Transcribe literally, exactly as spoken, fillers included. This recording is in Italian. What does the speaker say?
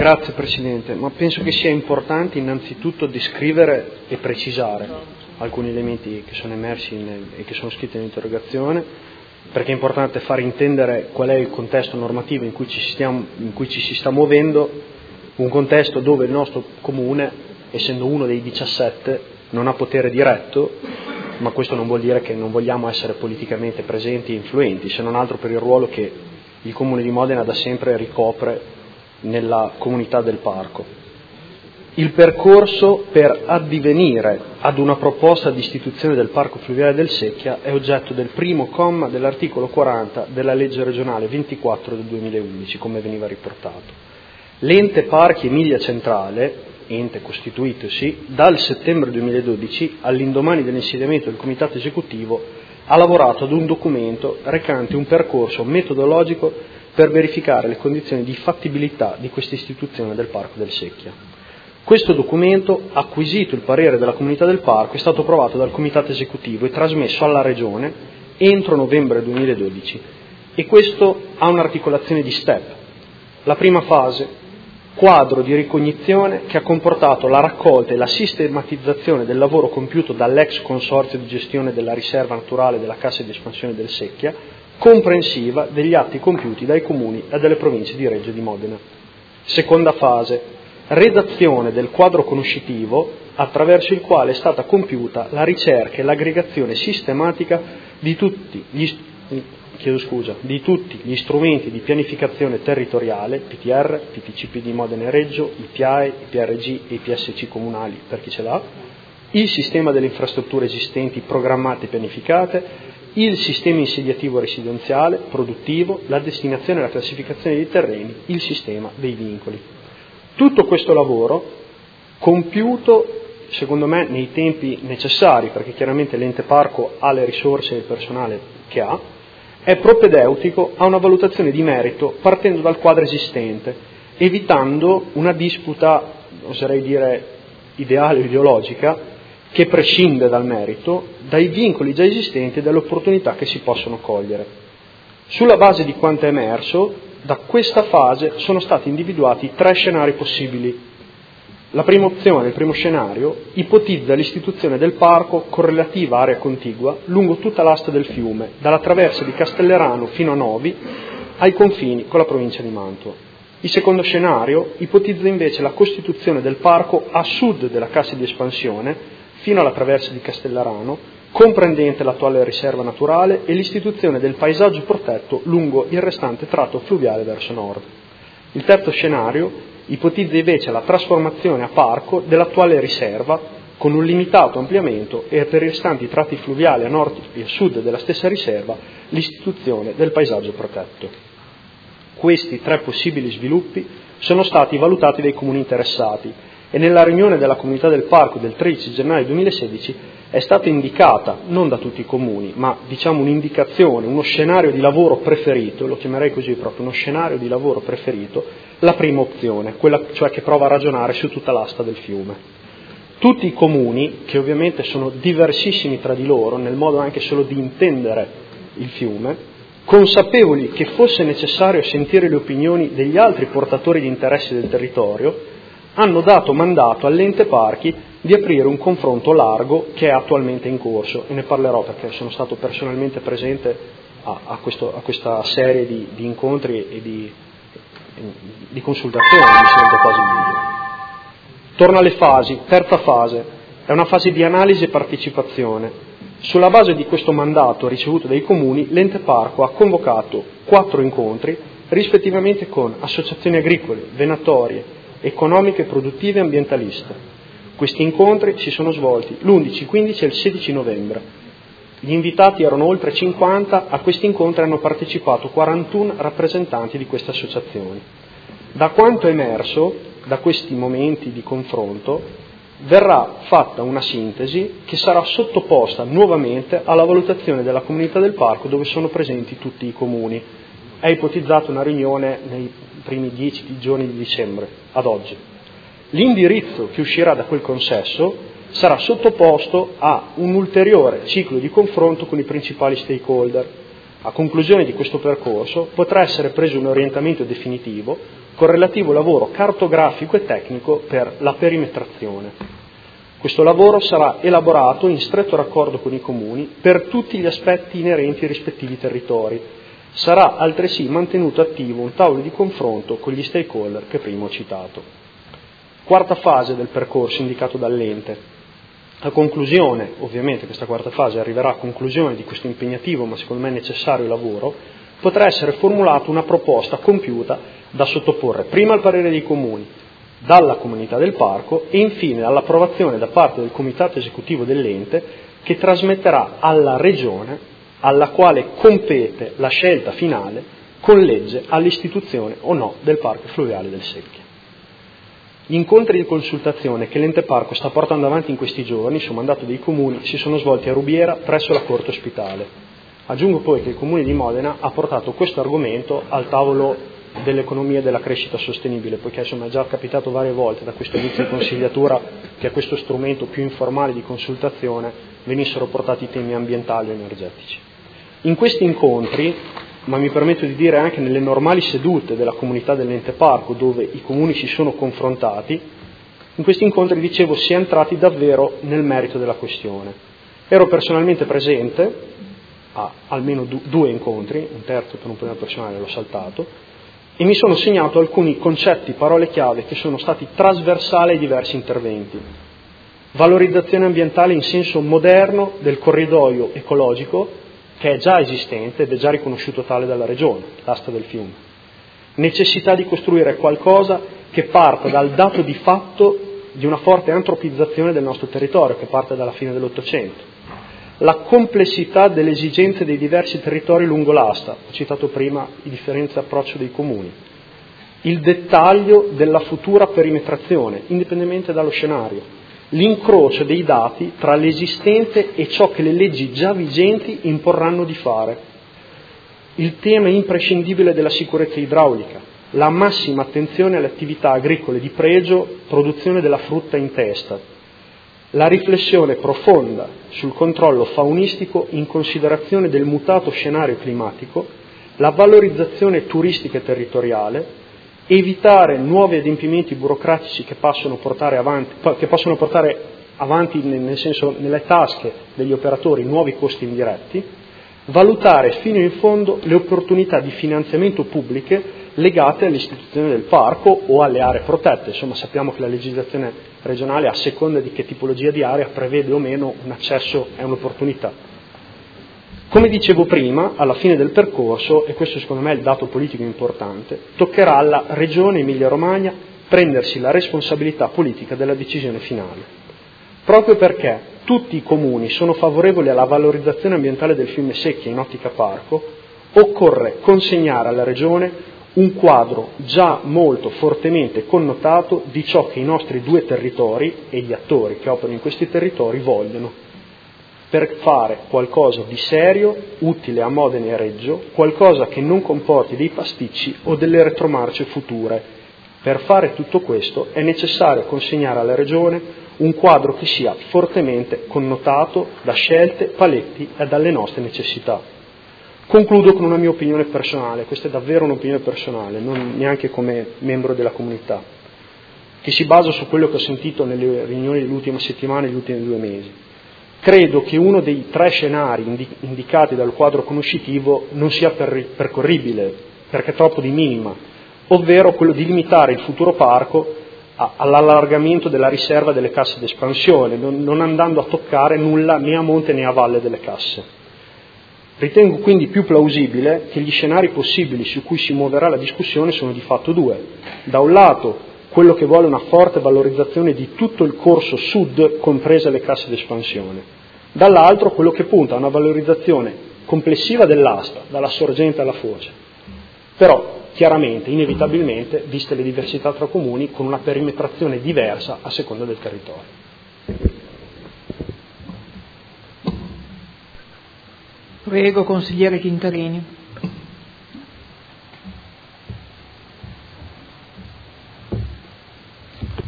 Grazie Presidente, ma penso che sia importante innanzitutto descrivere e precisare alcuni elementi che sono emersi nel, e che sono scritti nell'interrogazione, perché è importante far intendere qual è il contesto normativo in cui ci stiamo, in cui ci si sta muovendo, un contesto dove il nostro comune, essendo uno dei diciassette, non ha potere diretto, ma questo non vuol dire che non vogliamo essere politicamente presenti e influenti, se non altro per il ruolo che il Comune di Modena da sempre ricopre nella comunità del parco. Il percorso per addivenire ad una proposta di istituzione del Parco Fluviale del Secchia è oggetto del primo comma dell'articolo quaranta della legge regionale ventiquattro del duemilaundici, come veniva riportato. L'ente Parchi Emilia Centrale, ente costituitosi, dal settembre duemiladodici, all'indomani dell'insediamento del comitato esecutivo, ha lavorato ad un documento recante un percorso metodologico per verificare le condizioni di fattibilità di questa istituzione del Parco del Secchia. Questo documento, acquisito il parere della comunità del parco, è stato approvato dal comitato esecutivo e trasmesso alla Regione entro novembre duemiladodici, e questo ha un'articolazione di step. La prima fase, quadro di ricognizione, che ha comportato la raccolta e la sistematizzazione del lavoro compiuto dall'ex consorzio di gestione della riserva naturale della Cassa di Espansione del Secchia, comprensiva degli atti compiuti dai comuni e dalle province di Reggio e di Modena. Seconda fase, redazione del quadro conoscitivo attraverso il quale è stata compiuta la ricerca e l'aggregazione sistematica di tutti gli, chiedo scusa, di tutti gli strumenti di pianificazione territoriale, P T R, P T C P di Modena e Reggio, I P A E, I P R G e I P S C comunali per chi ce l'ha, il sistema delle infrastrutture esistenti programmate e pianificate, il sistema insediativo residenziale, produttivo, la destinazione e la classificazione dei terreni, il sistema dei vincoli. Tutto questo lavoro, compiuto, secondo me, nei tempi necessari, perché chiaramente l'ente parco ha le risorse e il personale che ha, è propedeutico a una valutazione di merito partendo dal quadro esistente, evitando una disputa, oserei dire, ideale o ideologica, che prescinde dal merito, dai vincoli già esistenti e dalle opportunità che si possono cogliere. Sulla base di quanto è emerso, da questa fase sono stati individuati tre scenari possibili. La prima opzione, il primo scenario, ipotizza l'istituzione del parco con relativa area contigua lungo tutta l'asta del fiume, dalla traversa di Castellerano fino a Novi, ai confini con la provincia di Mantova. Il secondo scenario ipotizza invece la costituzione del parco a sud della Cassa di Espansione, fino alla traversa di Castellarano, comprendente l'attuale riserva naturale e l'istituzione del paesaggio protetto lungo il restante tratto fluviale verso nord. Il terzo scenario ipotizza invece la trasformazione a parco dell'attuale riserva con un limitato ampliamento e per i restanti tratti fluviali a nord e a sud della stessa riserva l'istituzione del paesaggio protetto. Questi tre possibili sviluppi sono stati valutati dai comuni interessati e nella riunione della comunità del parco del tredici gennaio duemilasedici è stata indicata, non da tutti i comuni, ma diciamo un'indicazione, uno scenario di lavoro preferito, lo chiamerei così proprio, uno scenario di lavoro preferito, la prima opzione, quella cioè che prova a ragionare su tutta l'asta del fiume. Tutti i comuni, che ovviamente sono diversissimi tra di loro, nel modo anche solo di intendere il fiume, consapevoli che fosse necessario sentire le opinioni degli altri portatori di interessi del territorio, hanno dato mandato all'ente parchi di aprire un confronto largo che è attualmente in corso, e ne parlerò perché sono stato personalmente presente a, a, questo, a questa serie di, di incontri e di, di consultazioni, mi sento quasi meglio. Torno alle fasi. Terza fase è una fase di analisi e partecipazione. Sulla base di questo mandato ricevuto dai comuni, l'ente parco ha convocato quattro incontri rispettivamente con associazioni agricole, venatorie, economiche, produttive e ambientaliste. Questi incontri si sono svolti l'undici, quindici e il sedici novembre. Gli invitati erano oltre cinquanta, a questi incontri hanno partecipato quarantuno rappresentanti di queste associazioni. Da quanto è emerso da questi momenti di confronto verrà fatta una sintesi che sarà sottoposta nuovamente alla valutazione della comunità del parco dove sono presenti tutti i comuni. È ipotizzata una riunione nei primi dieci giorni di dicembre, ad oggi. L'indirizzo che uscirà da quel consesso sarà sottoposto a un ulteriore ciclo di confronto con i principali stakeholder. A conclusione di questo percorso potrà essere preso un orientamento definitivo con relativo lavoro cartografico e tecnico per la perimetrazione. Questo lavoro sarà elaborato in stretto raccordo con i comuni per tutti gli aspetti inerenti ai rispettivi territori. Sarà altresì mantenuto attivo un tavolo di confronto con gli stakeholder che prima ho citato. Quarta fase del percorso indicato dall'ente. A conclusione, ovviamente questa quarta fase arriverà a conclusione di questo impegnativo ma secondo me necessario lavoro, potrà essere formulata una proposta compiuta da sottoporre prima al parere dei comuni, dalla comunità del parco e infine all'approvazione da parte del comitato esecutivo dell'ente che trasmetterà alla regione alla quale compete la scelta finale con legge all'istituzione o no del parco fluviale del Secchia. Gli incontri di consultazione che l'ente parco sta portando avanti in questi giorni su mandato dei comuni si sono svolti a Rubiera presso la Corte Ospitale. Aggiungo poi che il comune di Modena ha portato questo argomento al tavolo dell'economia e della crescita sostenibile, poiché insomma è già capitato varie volte da questo inizio di consigliatura che a questo strumento più informale di consultazione venissero portati temi ambientali e energetici. In questi incontri, ma mi permetto di dire anche nelle normali sedute della comunità dell'ente parco dove i comuni si sono confrontati, in questi incontri, dicevo, si è entrati davvero nel merito della questione. Ero personalmente presente a almeno du- due incontri, un terzo per un problema personale l'ho saltato, e mi sono segnato alcuni concetti, parole chiave che sono stati trasversali ai diversi interventi. Valorizzazione ambientale in senso moderno del corridoio ecologico che è già esistente ed è già riconosciuto tale dalla Regione, l'asta del fiume. Necessità di costruire qualcosa che parta dal dato di fatto di una forte antropizzazione del nostro territorio, che parte dalla fine dell'Ottocento. La complessità delle esigenze dei diversi territori lungo l'asta, ho citato prima i differenti approcci dei comuni, il dettaglio della futura perimetrazione, indipendentemente dallo scenario, l'incrocio dei dati tra l'esistente e ciò che le leggi già vigenti imporranno di fare, il tema imprescindibile della sicurezza idraulica, la massima attenzione alle attività agricole di pregio, produzione della frutta in testa, la riflessione profonda sul controllo faunistico in considerazione del mutato scenario climatico, la valorizzazione turistica e territoriale, evitare nuovi adempimenti burocratici che possono portare avanti, che possono portare avanti nel senso nelle tasche degli operatori nuovi costi indiretti, valutare fino in fondo le opportunità di finanziamento pubbliche legate all'istituzione del parco o alle aree protette. Insomma, sappiamo che la legislazione regionale, a seconda di che tipologia di area, prevede o meno un accesso e un'opportunità. Come dicevo prima, alla fine del percorso, e questo secondo me è il dato politico importante, toccherà alla Regione Emilia-Romagna prendersi la responsabilità politica della decisione finale. Proprio perché tutti i comuni sono favorevoli alla valorizzazione ambientale del fiume Secchia in ottica parco, occorre consegnare alla Regione un quadro già molto fortemente connotato di ciò che i nostri due territori e gli attori che operano in questi territori vogliono, per fare qualcosa di serio, utile a Modena e a Reggio, qualcosa che non comporti dei pasticci o delle retromarce future. Per fare tutto questo è necessario consegnare alla Regione un quadro che sia fortemente connotato da scelte, paletti e dalle nostre necessità. Concludo con una mia opinione personale, questa è davvero un'opinione personale, non neanche come membro della comunità, che si basa su quello che ho sentito nelle riunioni dell'ultima settimana e degli ultimi due mesi. Credo che uno dei tre scenari indicati dal quadro conoscitivo non sia percorribile, perché è troppo di minima, ovvero quello di limitare il futuro parco all'allargamento della riserva delle casse d'espansione, non andando a toccare nulla né a monte né a valle delle casse. Ritengo quindi più plausibile che gli scenari possibili su cui si muoverà la discussione sono di fatto due. Da un lato quello che vuole una forte valorizzazione di tutto il corso sud, comprese le casse d'espansione, dall'altro quello che punta a una valorizzazione complessiva dell'asta, dalla sorgente alla foce. Però chiaramente, inevitabilmente, viste le diversità tra comuni, con una perimetrazione diversa a seconda del territorio. Prego, consigliere Chintarini.